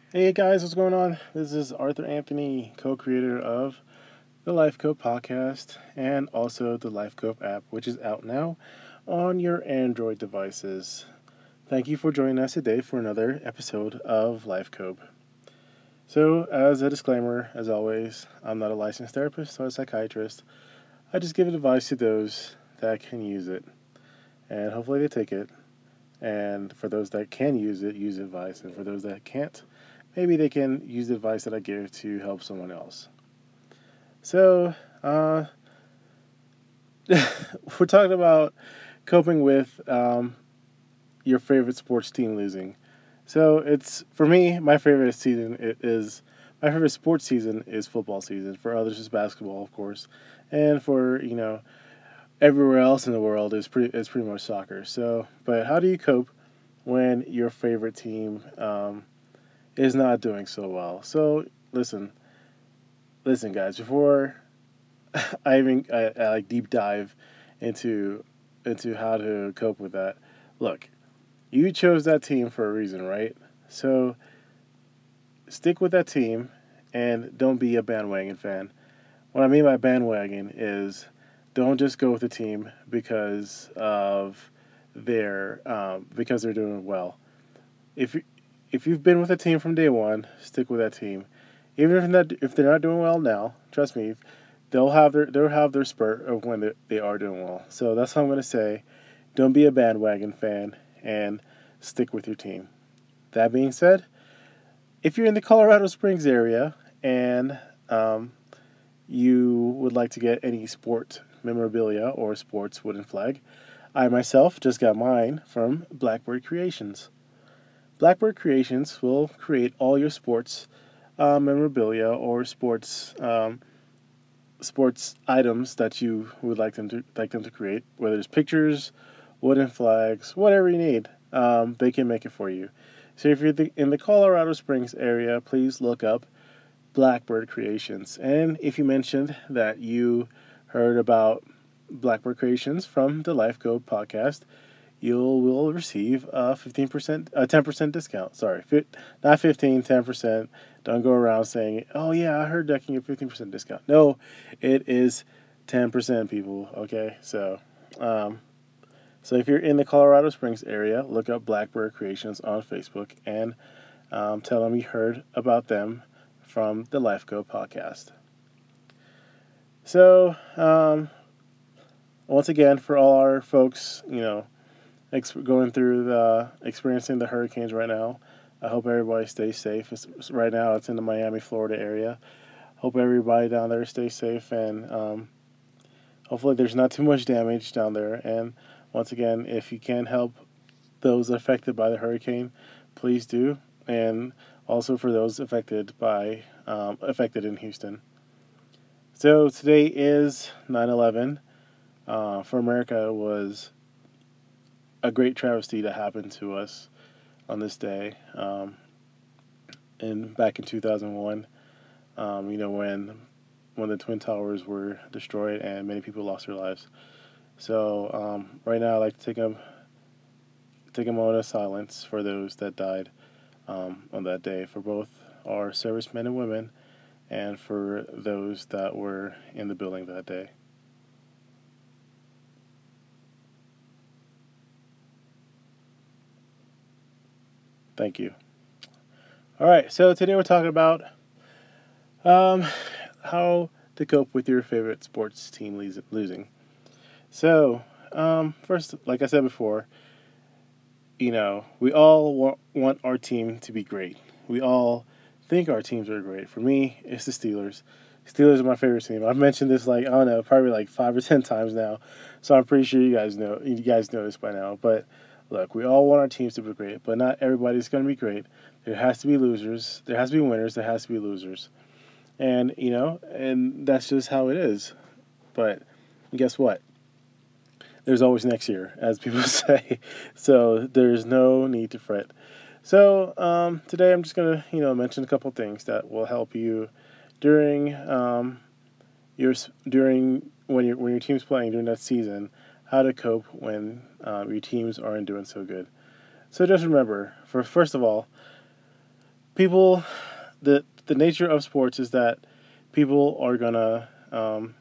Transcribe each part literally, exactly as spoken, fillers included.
Hey guys, what's going on? This is Arthur Anthony, co creator of the Life Cope podcast and also the Life Cope app, which is out now on your Android devices. Thank you for joining us today for another episode of Life Cope. So, as a disclaimer, as always, I'm not a licensed therapist or a psychiatrist. I just give advice to those that can use it, and hopefully they take it. And for those that can use it, use advice, and for those that can't, maybe they can use the advice that I give to help someone else. So, uh, we're talking about coping with um, your favorite sports team losing. So it's for me, my favorite season is my favorite sports season is football season. For others, it's basketball, of course, and for you know everywhere else in the world is pretty it's pretty much soccer. So, but how do you cope when your favorite team um, is not doing so well? So listen, listen, guys. Before I even I, I like deep dive into into how to cope with that. Look, you chose that team for a reason, right? So stick with that team and don't be a bandwagon fan. What I mean by bandwagon is don't just go with the team because of their um, because they're doing well. If you, if you've been with a team from day one, stick with that team. Even if not if they're not doing well now, trust me, they'll have their they'll have their spurt of when they, they are doing well. So that's what I'm gonna say. Don't be a bandwagon fan and stick with your team. That being said, if you're in the Colorado Springs area and um, you would like to get any sport memorabilia or sports wooden flag, I myself just got mine from Blackbird Creations. Blackbird Creations will create all your sports uh, memorabilia or sports um, sports items that you would like them to like them to create, whether it's pictures, wooden flags, whatever you need. Um, they can make it for you. So if you're in the Colorado Springs area, please look up Blackbird Creations. And if you mentioned that you heard about Blackbird Creations from the Life Code podcast, you will receive a fifteen percent, a ten percent discount. Sorry, not fifteen, ten percent. Don't go around saying, oh yeah, I heard that can get fifteen percent discount. No, it is ten percent, people. Okay, so um, so if you're in the Colorado Springs area, look up Blackbird Creations on Facebook and um, tell them you heard about them from the Life Go podcast. So um, once again, for all our folks, you know, ex- going through the experiencing the hurricanes right now. I hope everybody stays safe. It's, right now, it's in the Miami, Florida area. Hope everybody down there stays safe, and um, hopefully, there's not too much damage down there. And once again, if you can help those affected by the hurricane, please do. And also for those affected by um, affected in Houston. So today is nine eleven. Uh, for America, it was a great travesty that happened to us on this day. Um, and back in two thousand one, um, you know, when when the twin towers were destroyed and many people lost their lives. So um, right now, I'd like to take a take a moment of silence for those that died um, on that day, for both our servicemen and women, and for those that were in the building that day. Thank you. All right, so today we're talking about um, how to cope with your favorite sports team losing. So, um, first, like I said before, you know, we all wa- want our team to be great. We all think our teams are great. For me, it's the Steelers. Steelers are my favorite team. I've mentioned this like I don't know, probably like five or ten times now, so I'm pretty sure you guys know you guys know this by now. But look, we all want our teams to be great, but not everybody's going to be great. There has to be losers. There has to be winners. There has to be losers, and you know, and that's just how it is. But guess what? There's always next year, as people say. So there's no need to fret. So um, today I'm just gonna, you know, mention a couple things that will help you during um, your during when your when your team's playing during that season, how to cope when um, your teams aren't doing so good. So just remember, for first of all, people, the the nature of sports is that people are gonna um,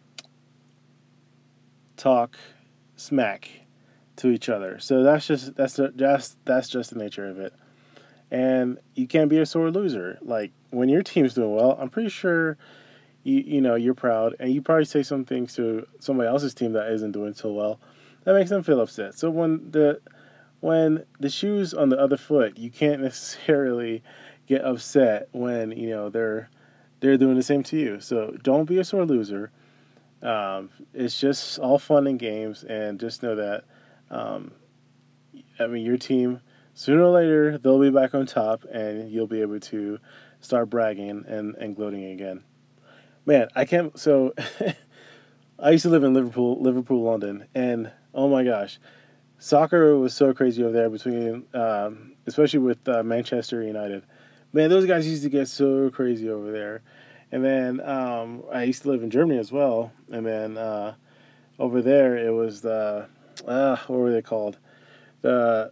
talk smack to each other. So that's just that's the, just that's just the nature of it. And you can't be a sore loser. Like when your team's doing well, I'm pretty sure you you know you're proud, and you probably say some things to somebody else's team that isn't doing so well. That makes them feel upset. So when the when the shoe's on the other foot, you can't necessarily get upset when you know they're they're doing the same to you. So don't be a sore loser. Um, it's just all fun and games, and just know that. Um, I mean, your team sooner or later they'll be back on top, and you'll be able to start bragging and, and gloating again. Man, I can't. So I used to live in Liverpool, Liverpool, London, and oh my gosh, soccer was so crazy over there between, um, especially with uh, Manchester United. Man, those guys used to get so crazy over there. And then um, I used to live in Germany as well. And then uh, over there, it was the uh, what were they called? The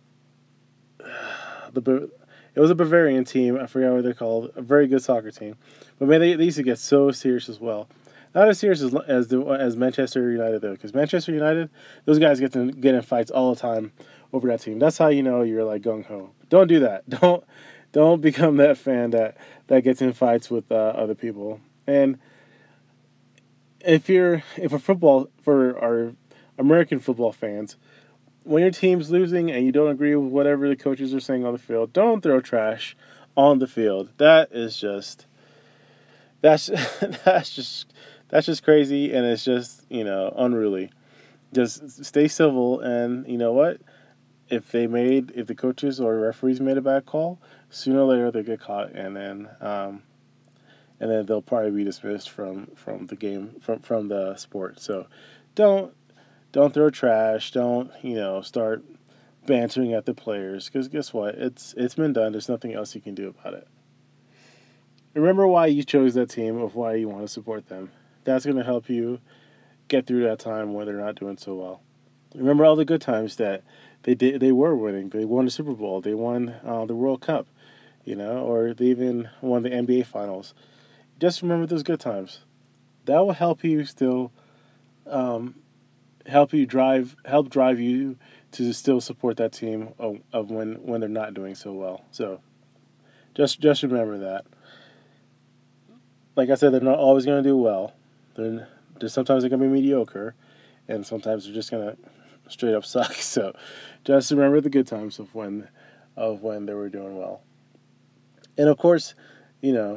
the it was a Bavarian team. I forgot what they're called. A very good soccer team. But man, they, they used to get so serious as well. Not as serious as as, the, as Manchester United though, because Manchester United, those guys get to get in fights all the time over that team. That's how you know you're like gung ho. Don't do that. Don't don't become that fan that that gets in fights with uh, other people. And if you're if a football for our American football fans, when your team's losing and you don't agree with whatever the coaches are saying on the field, don't throw trash on the field. That is just that's that's just that's just crazy, and it's just you know unruly. Just stay civil, and you know what? If they made if the coaches or referees made a bad call, sooner or later they get caught, and then um, and then they'll probably be dismissed from, from the game from from the sport. So don't don't throw trash. Don't you know start bantering at the players, because guess what? It's it's been done. There's nothing else you can do about it. Remember why you chose that team, of why you want to support them. That's going to help you get through that time when they're not doing so well. Remember all the good times that they did. They were winning. They won the Super Bowl. They won uh, the World Cup. You know, or they even won the N B A Finals. Just remember those good times. That will help you still um, help you drive help drive you to still support that team of, of when when they're not doing so well. So just just remember that. Like I said, they're not always going to do well. They're, they're sometimes they're going to be mediocre, and sometimes they're just going to straight up suck. So just remember the good times of when of when they were doing well. And of course, you know,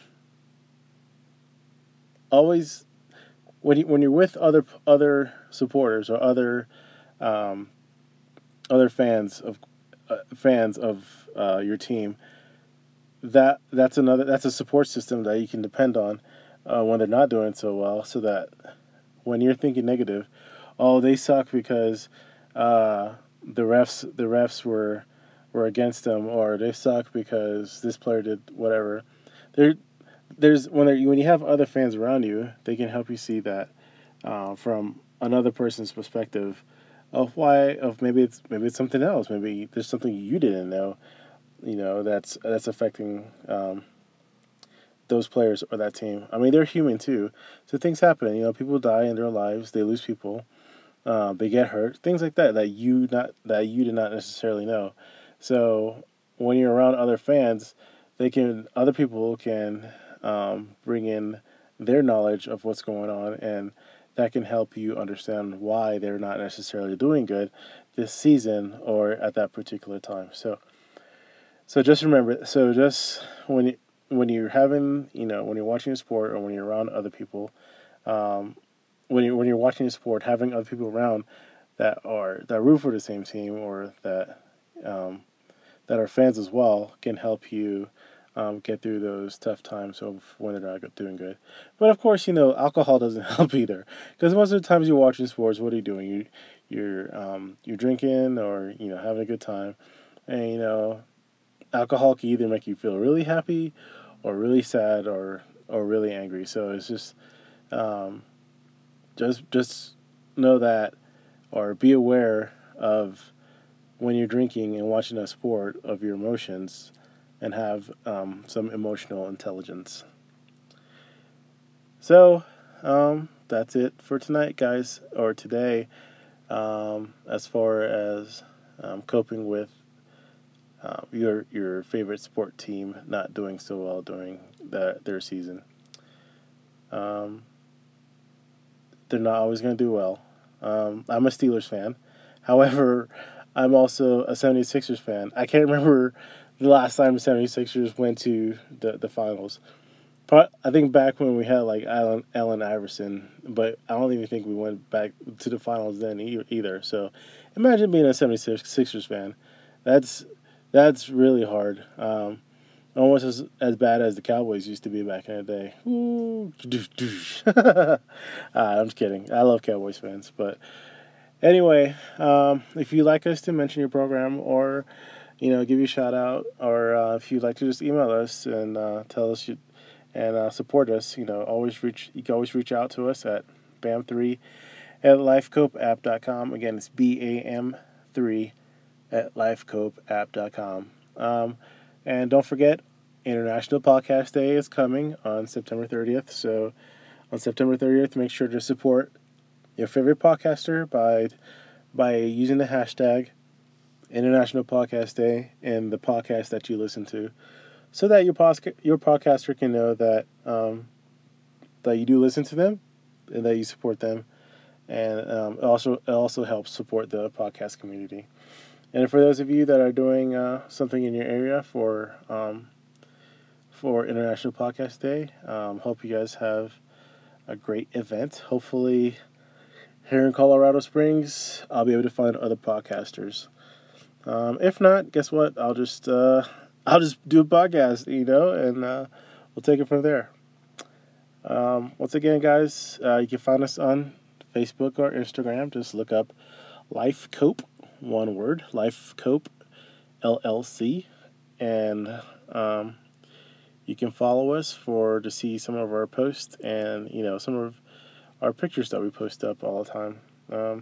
always when you, when you're with other other supporters or other um, other fans of uh, fans of uh, your team, that that's another that's a support system that you can depend on uh, when they're not doing so well. So that when you're thinking negative, oh they suck because uh, the refs the refs were were against them, or they suck because this player did whatever. There there's when there when you have other fans around you, they can help you see that uh, from another person's perspective of why of maybe it's maybe it's something else. Maybe there's something you didn't know, you know, that's that's affecting um, those players or that team. I mean, they're human too, so things happen. You know, people die in their lives. They lose people. Uh, they get hurt. Things like that that you not that you did not necessarily know. So when you're around other fans, they can other people can um, bring in their knowledge of what's going on, and that can help you understand why they're not necessarily doing good this season or at that particular time. So so just remember. So just when you, when you're having you know when you're watching a sport or when you're around other people, um, when you when you're watching a sport, having other people around that are that root for the same team or that um, that are fans as well can help you um, get through those tough times of when they're not doing good. But of course, you know, alcohol doesn't help either, because most of the times you're watching sports, what are you doing? You you're um, you're drinking or you know having a good time, and you know, alcohol can either make you feel really happy, or really sad, or or really angry. So it's just um, just just know that, or be aware of when you're drinking and watching a sport of your emotions and have um, some emotional intelligence. So, um, that's it for tonight, guys, or today, um, as far as um, coping with uh, your your favorite sport team not doing so well during the, their season. Um, they're not always going to do well. Um, I'm a Steelers fan. However, I'm also a 76ers fan. I can't remember the last time the 76ers went to the, the finals. I think back when we had like Allen, Allen Iverson, but I don't even think we went back to the finals then either. So imagine being a 76ers fan. That's that's really hard. Um, almost as, as bad as the Cowboys used to be back in the day. Ooh. uh, I'm just kidding. I love Cowboys fans. But anyway, um, if you'd like us to mention your program or, you know, give you a shout out, or uh, if you'd like to just email us and uh, tell us you, and uh, support us, you know, always reach. You can always reach out to us at bam three at lifecope app dot com. Again, it's B A M three at lifecope app dot com. Um, and don't forget, International Podcast Day is coming on September thirtieth. So on September thirtieth, make sure to support your favorite podcaster by by using the hashtag International Podcast Day in the podcast that you listen to, so that your posca- your podcaster can know that um, that you do listen to them and that you support them, and um, it also it also helps support the podcast community. And for those of you that are doing uh, something in your area for um, for International Podcast Day, um, hope you guys have a great event. Hopefully, here in Colorado Springs, I'll be able to find other podcasters. Um, if not, guess what? I'll just uh, I'll just do a podcast, you know, and uh, we'll take it from there. Um, once again, guys, uh, you can find us on Facebook or Instagram. Just look up Life Cope, one word, Life Cope L L C, and um, you can follow us for to see some of our posts and you know some of our pictures that we post up all the time. Um,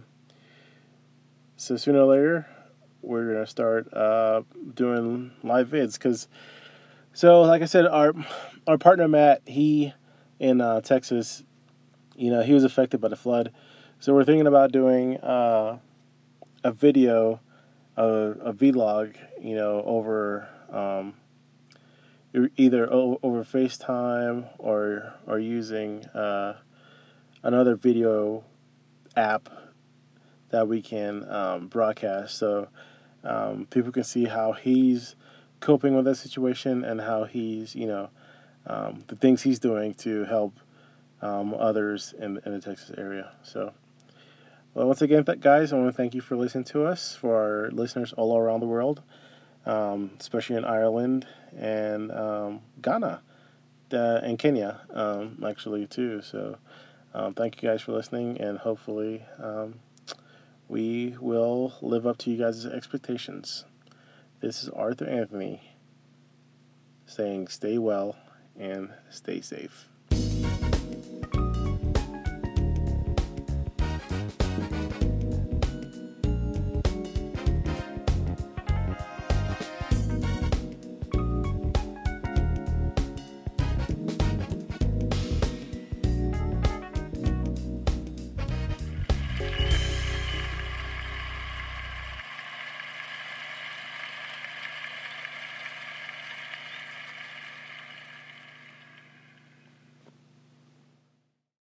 so sooner or later, we're gonna start uh, doing live vids because so like I said, our our partner Matt, he in uh, Texas, you know, he was affected by the flood, so we're thinking about doing uh, a video, a, a vlog, you know, over um, either over FaceTime or or using uh, another video app that we can um, broadcast, so um, people can see how he's coping with that situation and how he's, you know, um, the things he's doing to help um, others in, in the Texas area. So, well, once again, th- guys, I want to thank you for listening to us, for our listeners all around the world, um, especially in Ireland and um, Ghana uh, and Kenya, um, actually, too. So, um, thank you guys for listening, and hopefully um, we will live up to you guys' expectations. This is Arthur Anthony saying stay well and stay safe.